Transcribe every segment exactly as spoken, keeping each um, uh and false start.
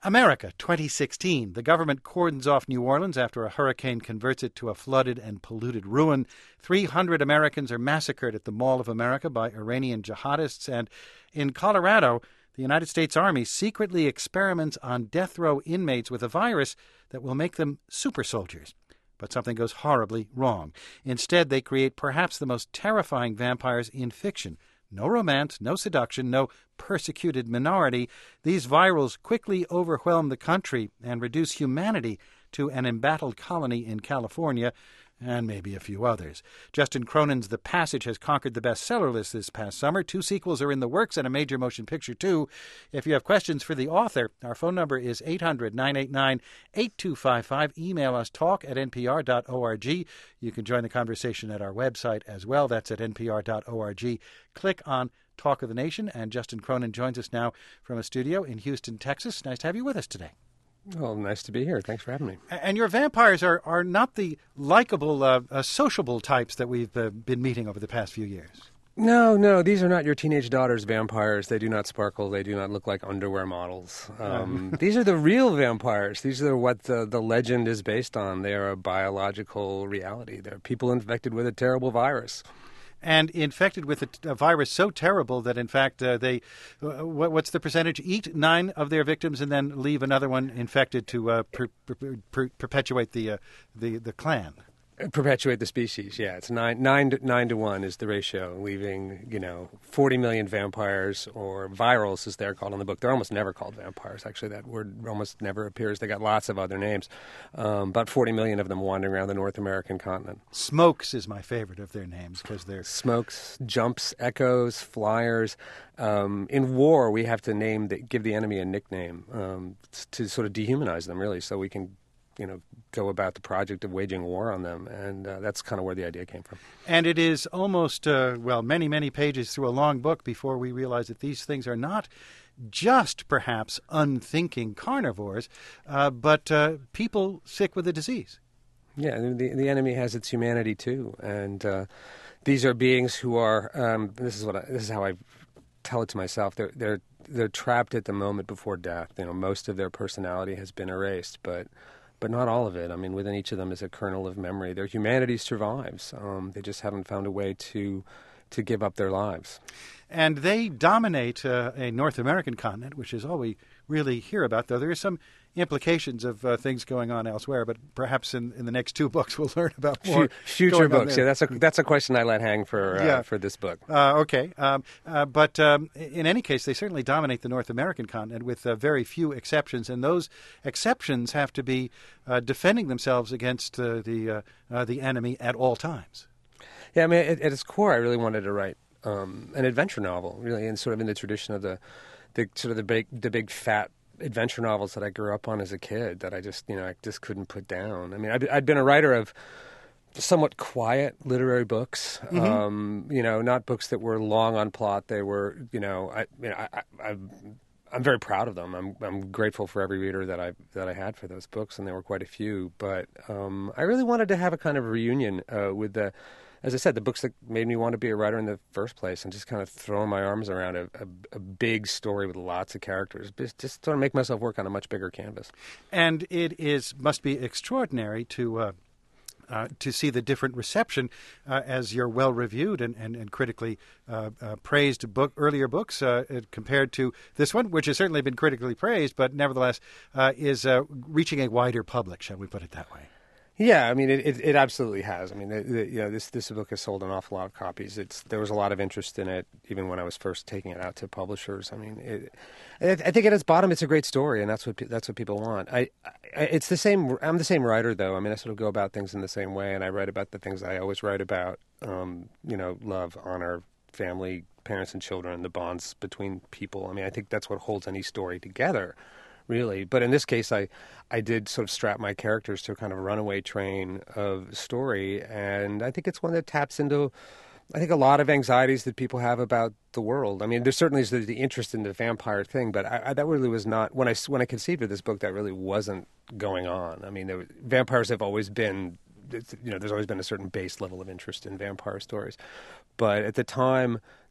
America, twenty sixteen. The government cordons off New Orleans after a hurricane converts it to a flooded and polluted ruin. three hundred Americans are massacred at the Mall of America by Iranian jihadists. And in Colorado, the United States Army secretly experiments on death row inmates with a virus that will make them super soldiers. But something goes horribly wrong. Instead, they create perhaps the most terrifying vampires in fiction. No romance, no seduction, no persecuted minority. These virals quickly overwhelm the country and reduce humanity to an embattled colony in California, and maybe a few others. Justin Cronin's The Passage has conquered the bestseller list this past summer. Two sequels are in the works and a major motion picture, too. If you have questions for the author, our phone number is eight hundred, nine eight nine, eight two five five. Email us talk at n p r dot org. You can join the conversation at our website as well. That's at n p r dot org. Click on Talk of the Nation, and Justin Cronin joins us now from a studio in Houston, Texas. Nice to have you with us today. Well, nice to be here. Thanks for having me. And your vampires are, are not the likable, uh, uh, sociable types that we've uh, been meeting over the past few years. No, no, these are not your teenage daughter's vampires. They do not sparkle. They do not look like underwear models. Um, these are the real vampires. These are what the, the legend is based on. They are a biological reality. They're people infected with a terrible virus. And infected with a, a virus so terrible that, in fact, uh, they, uh, what, what's the percentage? Eat nine of their victims and then leave another one infected to uh, per, per, per, perpetuate the, uh, the the clan. Perpetuate the species, yeah. It's nine, nine, to, nine to one is the ratio, leaving, you know, forty million vampires, or virals as they're called in the book. They're almost never called vampires. Actually, that word almost never appears. They got lots of other names. Um, about forty million of them wandering around the North American continent. Smokes is my favorite of their names because they're... Smokes, jumps, echoes, flyers. Um, in war, we have to name, the, give the enemy a nickname um, to sort of dehumanize them, really, so we can... you know, go about the project of waging war on them. And uh, that's kind of where the idea came from. And it is almost, uh, well, many, many pages through a long book before we realize that these things are not just, perhaps, unthinking carnivores, uh, but uh, people sick with a disease. Yeah, the, the enemy has its humanity, too. And uh, these are beings who are, um, this is what I, this is how I tell it to myself, they're, they're, they're trapped at the moment before death. You know, most of their personality has been erased, but... But not all of it. I mean, within each of them is a kernel of memory. Their humanity survives. Um, they just haven't found a way to to give up their lives. And they dominate uh, a North American continent, which is all we really hear about, though there are some implications of uh, things going on elsewhere. But perhaps in, in the next two books we'll learn about more. Future books, yeah, that's a that's a question I let hang for uh, yeah. for this book. Uh, okay, um, uh, but um, in any case, they certainly dominate the North American continent with uh, very few exceptions, and those exceptions have to be uh, defending themselves against uh, the uh, uh, the enemy at all times. Yeah, I mean, at, at its core, I really wanted to write um, an adventure novel, really, and sort of in the tradition of the, the sort of the big, the big fat adventure novels that I grew up on as a kid that I just, you know, I just couldn't put down. I mean, I'd, I'd been a writer of somewhat quiet literary books, mm-hmm. um, you know, not books that were long on plot. They were, you know, I, you know, I, I, I I'm very proud of them. I'm I'm grateful for every reader that I that I had for those books, and there were quite a few. But um, I really wanted to have a kind of reunion uh, with the, as I said, the books that made me want to be a writer in the first place, and just kind of throwing my arms around a, a, a big story with lots of characters, just, just sort of make myself work on a much bigger canvas. And it is must be extraordinary to. Uh Uh, to see the different reception uh, as your well-reviewed and, and, and critically uh, uh, praised book, earlier books uh, compared to this one, which has certainly been critically praised, but nevertheless uh, is uh, reaching a wider public, shall we put it that way? Yeah, I mean, it, it, it absolutely has. I mean, the, the, you know, this this book has sold an awful lot of copies. It's there was a lot of interest in it, even when I was first taking it out to publishers. I mean, it, I think at its bottom, it's a great story, and that's what that's what people want. I, I, it's the same. I'm the same writer, though. I mean, I sort of go about things in the same way, and I write about the things I always write about. Um, you know, love, honor, family, parents, and children, the bonds between people. I mean, I think that's what holds any story together, really. But in this case, I, I did sort of strap my characters to a kind of runaway train of story, and I think it's one that taps into, I think, a lot of anxieties that people have about the world. I mean, there certainly is the, the interest in the vampire thing, but I, I, that really was not, when I, when I conceived of this book, that really wasn't going on. I mean, there, vampires have always been, you know, there's always been a certain base level of interest in vampire stories. But at the time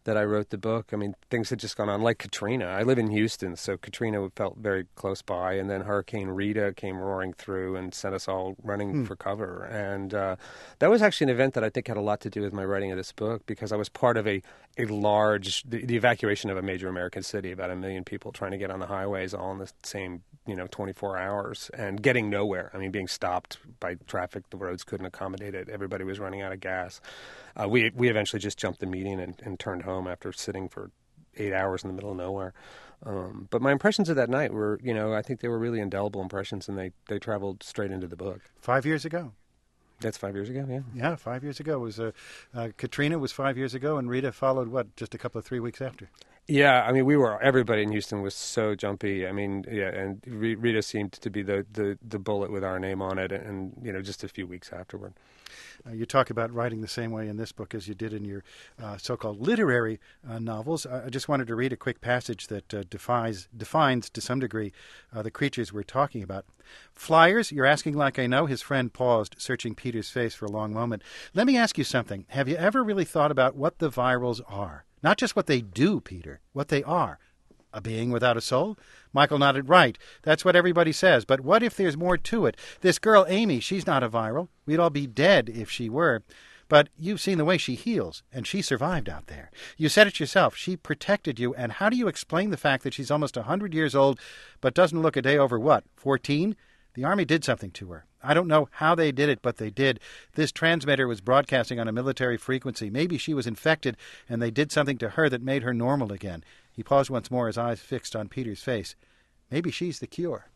that I wrote the book. I mean, things had just gone on, like Katrina. I live in Houston, so Katrina felt very close by, and then Hurricane Rita came roaring through and sent us all running hmm. for cover. And uh, that was actually an event that I think had a lot to do with my writing of this book, because I was part of a, a large, the, the evacuation of a major American city, about a million people trying to get on the highways all in the same, you know, twenty-four hours, and getting nowhere. I mean, being stopped by traffic, the roads couldn't accommodate it. Everybody was running out of gas. Uh, we we eventually just jumped the meeting and, and turned home after sitting for eight hours in the middle of nowhere. Um, but my impressions of that night were, you know, I think they were really indelible impressions, and they, they traveled straight into the book. Five years ago. That's five years ago, yeah. Yeah, five years ago. It was uh, uh, Katrina was five years ago, and Rita followed, what, just a couple of three weeks after? Yeah, I mean, we were, everybody in Houston was so jumpy. I mean, yeah, and Rita seemed to be the, the, the bullet with our name on it, and, you know, just a few weeks afterward. Uh, you talk about writing the same way in this book as you did in your uh, so-called literary uh, novels. I just wanted to read a quick passage that uh, defies, defines, to some degree, uh, the creatures we're talking about. Flyers, you're asking like I know. His friend paused, searching Peter's face for a long moment. Let me ask you something. Have you ever really thought about what the virals are? Not just what they do, Peter, what they are. A being without a soul? Michael nodded. Right. That's what everybody says. But what if there's more to it? This girl, Amy, she's not a viral. We'd all be dead if she were. But you've seen the way she heals, and she survived out there. You said it yourself. She protected you. And how do you explain the fact that she's almost one hundred years old, but doesn't look a day over, what, fourteen? The Army did something to her. I don't know how they did it, but they did. This transmitter was broadcasting on a military frequency. Maybe she was infected, and they did something to her that made her normal again. He paused once more, his eyes fixed on Peter's face. Maybe she's the cure.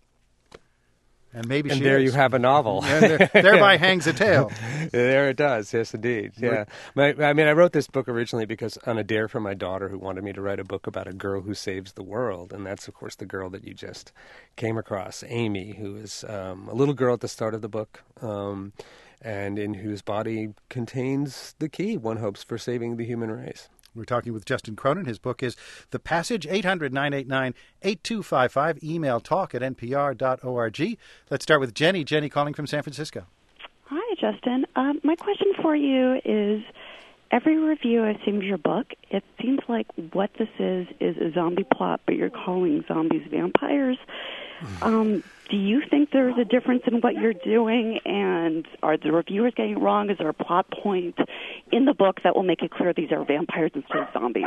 And maybe and she there is. You have a novel. there, thereby hangs a tale. There it does. Yes, indeed. Yeah. My, I mean, I wrote this book originally because on a dare from my daughter, who wanted me to write a book about a girl who saves the world. And that's, of course, the girl that you just came across, Amy, who is um, a little girl at the start of the book, um, and in whose body contains the key, one hopes, for saving the human race. We're talking with Justin Cronin. His book is The Passage, eight hundred, nine eight nine, eight two five five. Email talk at n p r dot org. Let's start with Jenny. Jenny calling from San Francisco. Hi, Justin. Um, my question for you is, every review I've seen of your book, it seems like what this is is a zombie plot, but you're calling zombies vampires. Um, do you think there's a difference in what you're doing, and are the reviewers getting it wrong? Is there a plot point in the book that will make it clear these are vampires instead of zombies?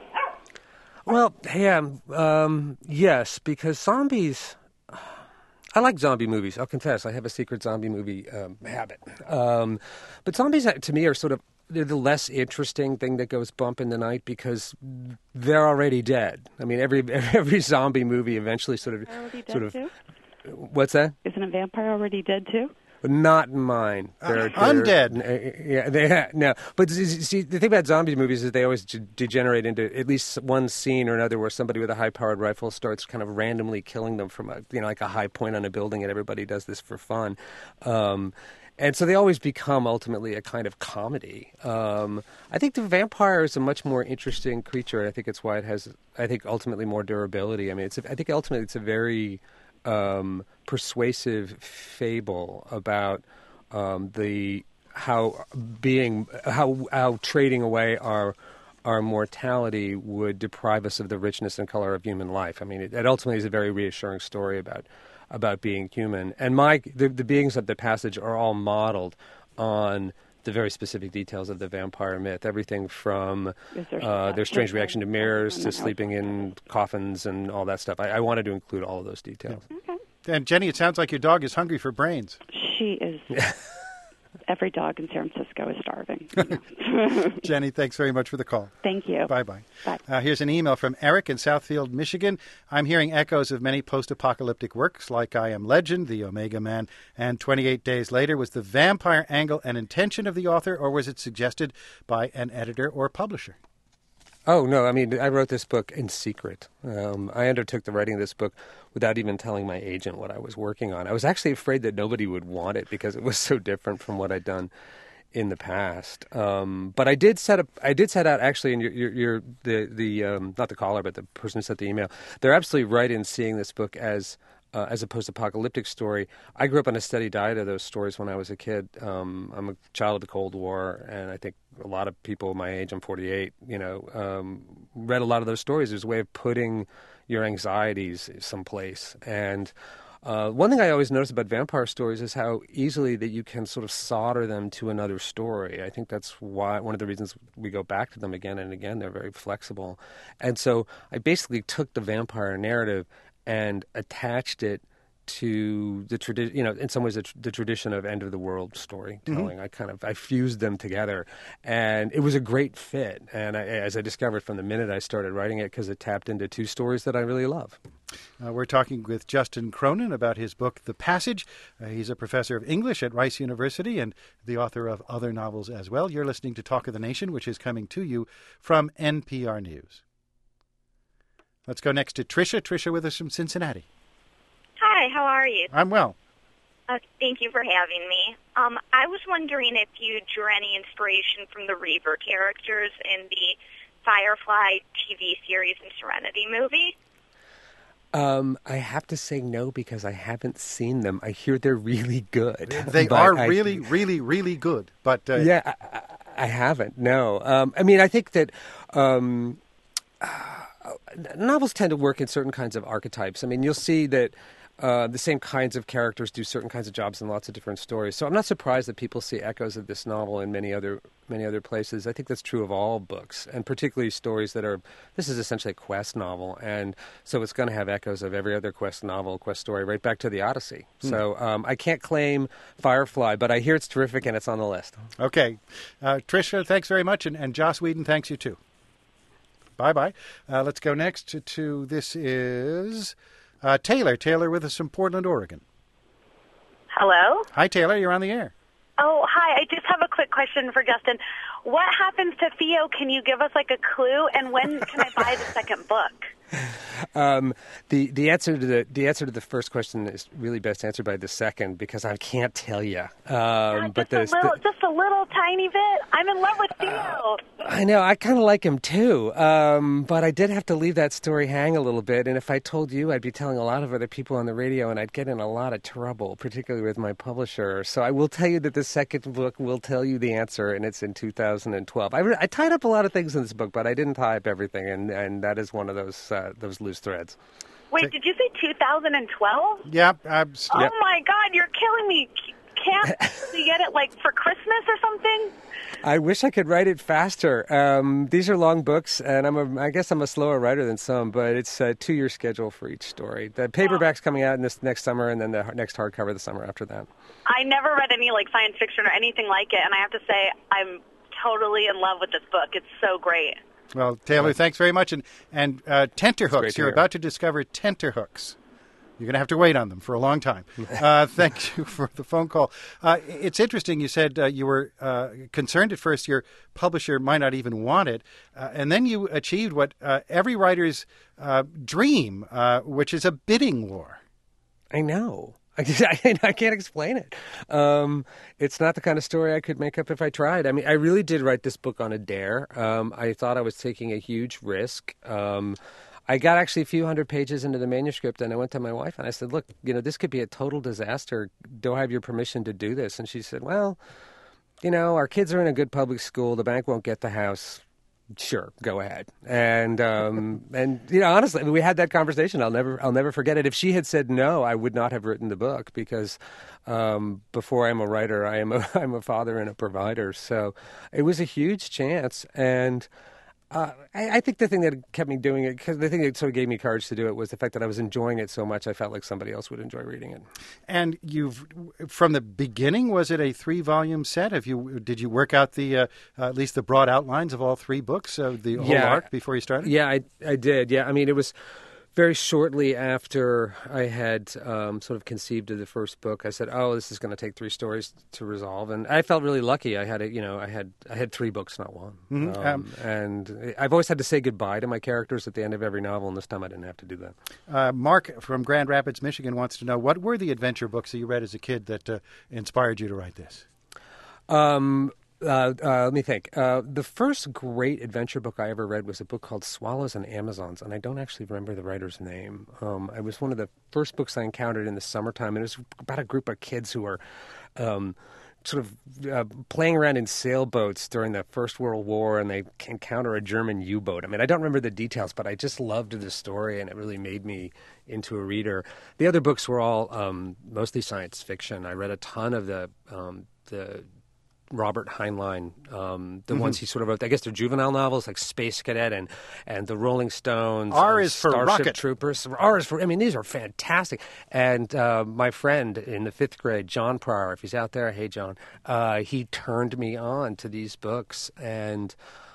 Well, yeah, um, yes, because zombies... I like zombie movies. I'll confess, I have a secret zombie movie um, habit. Um, but zombies, to me, are sort of they're the less interesting thing that goes bump in the night because they're already dead. I mean, every every zombie movie eventually sort of already dead sort of. Too? What's that? Isn't a vampire already dead too? Not in mine. They're, uh, they're, undead. Yeah, they no. But see, the thing about zombie movies is they always degenerate into at least one scene or another where somebody with a high-powered rifle starts kind of randomly killing them from a you know like a high point on a building, and everybody does this for fun. Um, And so they always become ultimately a kind of comedy. Um, I think the vampire is a much more interesting creature, and I think it's why it has, I think, ultimately more durability. I mean, it's a, I think ultimately it's a very um, persuasive fable about um, the how being how how trading away our our mortality would deprive us of the richness and color of human life. I mean, it, it ultimately is a very reassuring story about. about being human. And my the, the beings of the passage are all modeled on the very specific details of the vampire myth. Everything from uh, their strange reaction to mirrors to sleeping in coffins and all that stuff. I, I wanted to include all of those details. Okay. And Jenny, it sounds like your dog is hungry for brains. She is. Every dog in San Francisco is starving. You know. Jenny, thanks very much for the call. Thank you. Bye-bye. Bye. Uh, here's an email from Eric in Southfield, Michigan. I'm hearing echoes of many post-apocalyptic works like I Am Legend, The Omega Man, and twenty-eight Days Later. Was the vampire angle an intention of the author, or was it suggested by an editor or publisher? Oh, no, I mean, I wrote this book in secret. Um, I undertook the writing of this book without even telling my agent what I was working on. I was actually afraid that nobody would want it because it was so different from what I'd done in the past. Um, but I did set up, I did set out actually, and you're, you're, you're the, the um, not the caller, but the person who sent the email, they're absolutely right in seeing this book as uh, as a post-apocalyptic story. I grew up on a steady diet of those stories when I was a kid. Um, I'm a child of the Cold War, and I think a lot of people my age, I'm forty-eight, you know, um, read a lot of those stories as a way of putting your anxieties someplace. And uh, one thing I always notice about vampire stories is how easily that you can sort of solder them to another story. I think that's why one of the reasons we go back to them again and again. They're very flexible. And so I basically took the vampire narrative and attached it to the tradition, you know, in some ways the, the tradition of end of the world storytelling. Mm-hmm. I kind of, I fused them together, and it was a great fit. And I, as I discovered from the minute I started writing it, because it tapped into two stories that I really love. Uh, we're talking with Justin Cronin about his book, The Passage. Uh, he's a professor of English at Rice University and the author of other novels as well. You're listening to Talk of the Nation, which is coming to you from N P R News. Let's go next to Tricia. Tricia with us from Cincinnati. Hi, how are you? I'm well. Uh, thank you for having me. Um, I was wondering if you drew any inspiration from the Reaver characters in the Firefly T V series and Serenity movie. Um, I have to say no because I haven't seen them. I hear they're really good. They are I, really, really, really good. But uh, yeah, I, I haven't. No. Um, I mean, I think that. Um, uh, novels tend to work in certain kinds of archetypes. I mean, you'll see that uh, the same kinds of characters do certain kinds of jobs in lots of different stories. So I'm not surprised that people see echoes of this novel in many other many other places. I think that's true of all books, and particularly stories that are. This is essentially a quest novel, and so it's going to have echoes of every other quest novel, quest story, right back to the Odyssey. Hmm. So um, I can't claim Firefly, but I hear it's terrific, and it's on the list. Okay, uh, Tricia, thanks very much, and, and Joss Whedon, thanks you too. Bye-bye. Uh, let's go next to, to this is uh, Taylor. Taylor with us from Portland, Oregon. Hello? Hi, Taylor. You're on the air. Oh, hi. I just have a quick question for Justin. What happens to Theo? Can you give us, like, a clue? And when can I buy the second book? Um, the the answer to the the answer to the first question is really best answered by the second because I can't tell you. Um, yeah, but just, a little, the, just a little tiny bit. I'm in love with Theo. Uh, I know. I kind of like him too. Um, but I did have to leave that story hang a little bit. And if I told you, I'd be telling a lot of other people on the radio, and I'd get in a lot of trouble, particularly with my publisher. So I will tell you that the second book will tell you the answer, and it's in two thousand twelve. I, I tied up a lot of things in this book, but I didn't tie up everything, and, and that is one of those uh, those loose threads. Wait, did you say two thousand twelve? Yeah. I'm st- oh, yep. my God, you're killing me. Can't you get it, like, for Christmas or something? I wish I could write it faster. Um, these are long books, and I'm a, I guess I'm a slower writer than some, but it's a two-year schedule for each story. The paperback's coming out in this next summer, and then the next hardcover the summer after that. I never read any, like, science fiction or anything like it, and I have to say I'm totally in love with this book. It's so great. Well, Taylor, thanks very much. And, and uh, tenterhooks, you're hear. about to discover tenterhooks. You're going to have to wait on them for a long time. Uh, thank you for the phone call. Uh, it's interesting. You said uh, you were uh, concerned at first your publisher might not even want it. Uh, and then you achieved what uh, every writer's uh, dream, uh, which is a bidding war. I know. I, I can't explain it. Um, it's not the kind of story I could make up if I tried. I mean, I really did write this book on a dare. Um, I thought I was taking a huge risk. Um, I got actually a few hundred pages into the manuscript, and I went to my wife, and I said, look, you know, this could be a total disaster. Do I have your permission to do this? And she said, well, you know, our kids are in a good public school. The bank won't get the house. Sure, go ahead. And um, and you know, honestly, we had that conversation. I'll never, I'll never forget it. If she had said no, I would not have written the book because um, before I'm a writer, I am a, I'm a father and a provider. So it was a huge chance, and uh, I, I think the thing that kept me doing it, because the thing that sort of gave me courage to do it, was the fact that I was enjoying it so much. I felt like somebody else would enjoy reading it. And you've, from the beginning, was it a three-volume set? Have you did you work out the uh, uh, at least the broad outlines of all three books, uh, the whole yeah, arc before you started? Yeah, I I did. Yeah, I mean, it was very shortly after I had um, sort of conceived of the first book. I said, "Oh, this is going to take three stories to resolve," and I felt really lucky. I had a, you know, I had I had three books, not one. Mm-hmm. Um, um, and I've always had to say goodbye to my characters at the end of every novel, and this time I didn't have to do that. Uh, Mark from Grand Rapids, Michigan, wants to know, what were the adventure books that you read as a kid that uh, inspired you to write this? Um, Uh, uh, let me think. Uh, the first great adventure book I ever read was a book called Swallows and Amazons, and I don't actually remember the writer's name. Um, it was one of the first books I encountered in the summertime, and it was about a group of kids who were um, sort of uh, playing around in sailboats during the First World War, and they encounter a German U-boat. I mean, I don't remember the details, but I just loved the story, and it really made me into a reader. The other books were all um, mostly science fiction. I read a ton of the um, the Robert Heinlein, um, the mm-hmm. ones he sort of wrote. I guess they're juvenile novels like Space Cadet and, and the Rolling Stones. R is for Starship Rocket Troopers. R is for. I mean, these are fantastic. And uh, my friend in the fifth grade, John Pryor, if he's out there, hey John, uh, he turned me on to these books, and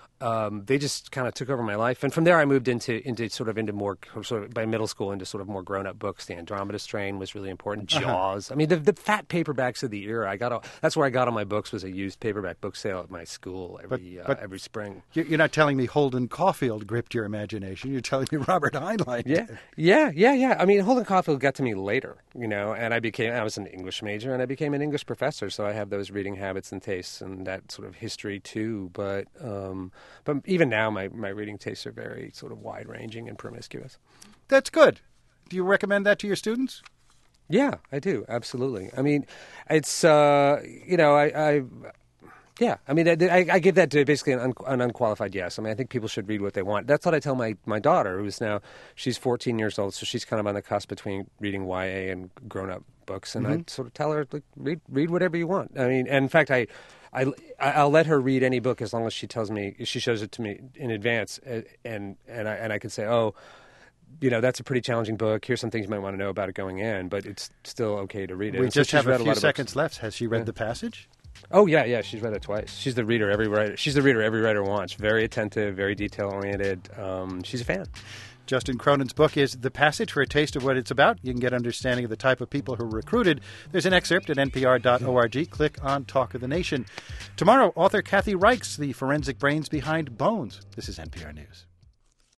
Um, they just kind of took over my life, and from there I moved into into sort of into more sort of by middle school into sort of more grown up books. The Andromeda Strain was really important. Jaws. Uh-huh. I mean, the, the fat paperbacks of the era. I got all, that's where I got all my books. Was a used paperback book sale at my school every but, but uh, every spring. You're not telling me Holden Caulfield gripped your imagination. You're telling me Robert Heinlein. Yeah, yeah, yeah, yeah. I mean, Holden Caulfield got to me later, you know, and I became I was an English major, and I became an English professor, so I have those reading habits and tastes and that sort of history too. But um, but even now. My, my reading tastes are very sort of wide-ranging and promiscuous. That's good. Do you recommend that to your students? Yeah, I do. Absolutely. I mean, it's, uh, you know, I, I yeah, I mean, I, I give that to basically an, un, an unqualified yes. I mean, I think people should read what they want. That's what I tell my, my daughter, who's now, she's fourteen years old, so she's kind of on the cusp between reading Y A and grown-up books, and mm-hmm. I sort of tell her, like, read, read whatever you want. I mean, and in fact, I... I, I'll let her read any book as long as she tells me, she shows it to me in advance, and and I and I can say, oh, you know, that's a pretty challenging book. Here's some things you might want to know about it going in, but it's still okay to read it. We and just so have a a few seconds left. Has she read yeah. The Passage? Oh yeah, yeah, she's read it twice. She's the reader every writer. She's the reader every writer wants. Very attentive, very detail oriented. Um, she's a fan. Justin Cronin's book is The Passage. For a taste of what it's about, you can get understanding of the type of people who are recruited. There's an excerpt at N P R dot org. Click on Talk of the Nation. Tomorrow, author Kathy Reichs, the forensic brains behind Bones. This is N P R News.